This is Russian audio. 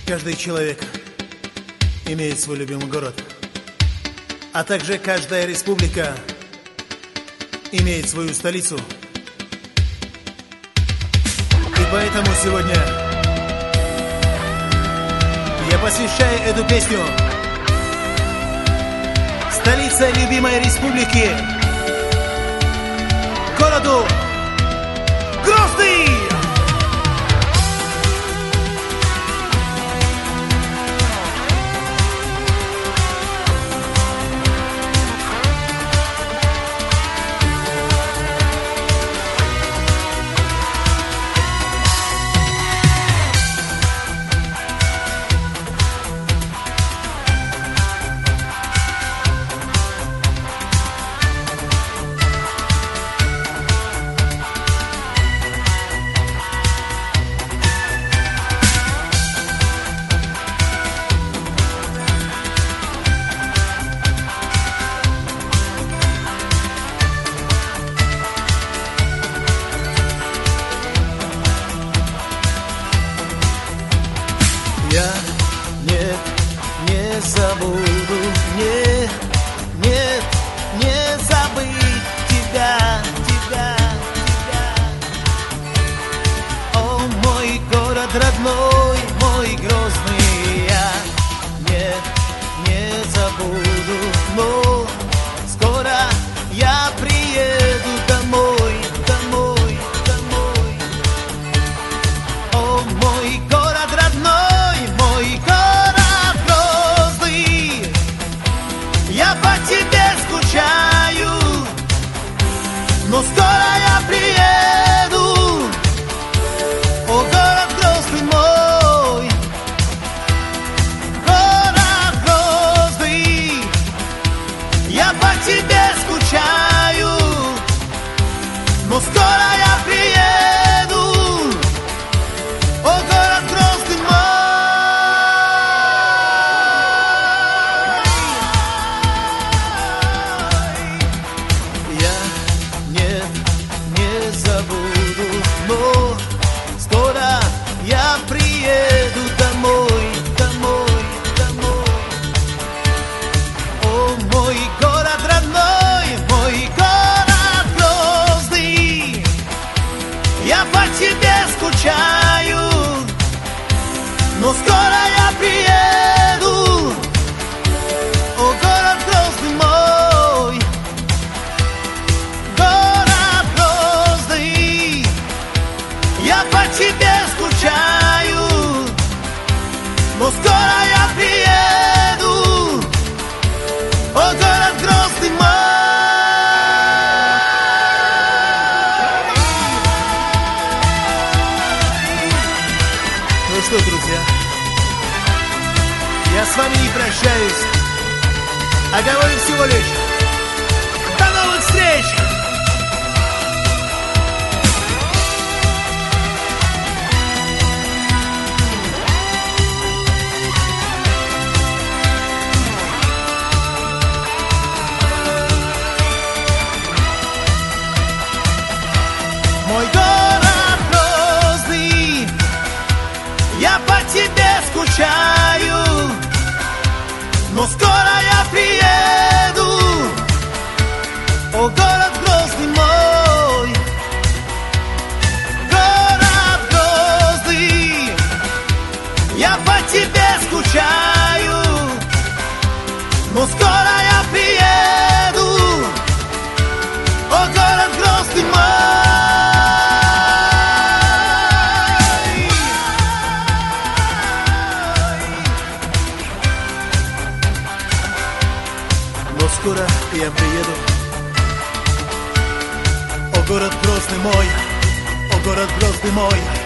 Каждый человек имеет свой любимый город, а также каждая республика имеет свою столицу. И поэтому сегодня я посвящаю эту песню столице любимой республики, городу Грозный! Я не забуду, не забыть тебя. О, мой город родной, мой Грозный, я не забуду, но скоро я приеду домой. О, мой город родной, мой город Грозный, я по тебе скучаю, но скоро я приеду. О, город Грозный мой, город Грозный, я по тебе скучаю, но скоро я приеду. О, город Грозный мой. Я не забуду, но скоро я приеду домой. О, мой город родной, мой город Грозный, я по тебе скучаю, но скоро я приеду. О, город Грозный мой, город Грозный, я по тебе скучаю, но скоро я приеду. О, город Грозный мой. Ну что, друзья, я с вами не прощаюсь, а говорю всего лишь до новых встреч! Мой город Грозный, я по тебе скучаю, но скоро я приеду. О, город Грозный мой, город Грозный, я по тебе скучаю, но скоро я приеду. О, город Грозный мой. Но скоро я приеду. О, город Грозный мой, о, город Грозный мой.